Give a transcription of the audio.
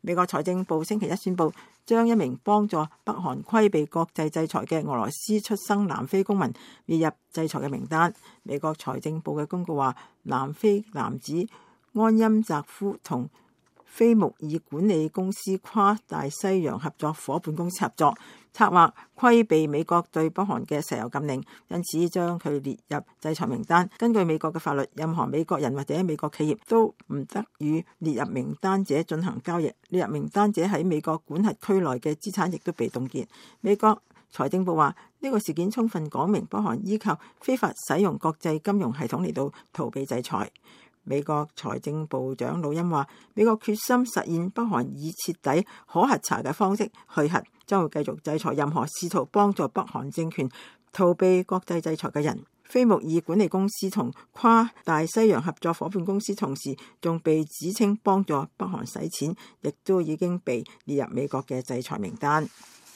美國財政部星期一宣布，將一名幫助北韓規避國際制裁嘅俄羅斯出生南非公民列入制裁嘅名單。美國財政部嘅公告話，南非男子安欽澤夫同菲穆爾管理公司跨大西洋合作夥伴公司合作，策劃規避美國對北韓嘅石油禁令，因此將佢列入制裁名單。根據美國嘅法律，任何美國人或者美國企業都唔得與列入名單者進行交易。列入名單者喺美國管轄區內嘅資產亦都被凍結。美國財政部話，呢個事件充分講明北韓依靠非法使用國際金融系統嚟到逃避制裁。美國財政部長魯恩話，美國決心實現北韓以徹底可核查嘅方式去核，將會繼續制裁任何試圖幫助北韓政權逃避國際制裁嘅人。菲穆爾管理公司同跨大西洋合作夥伴公司同時仲被指稱幫助北韓洗錢，亦都已經被列入美國嘅制裁名單。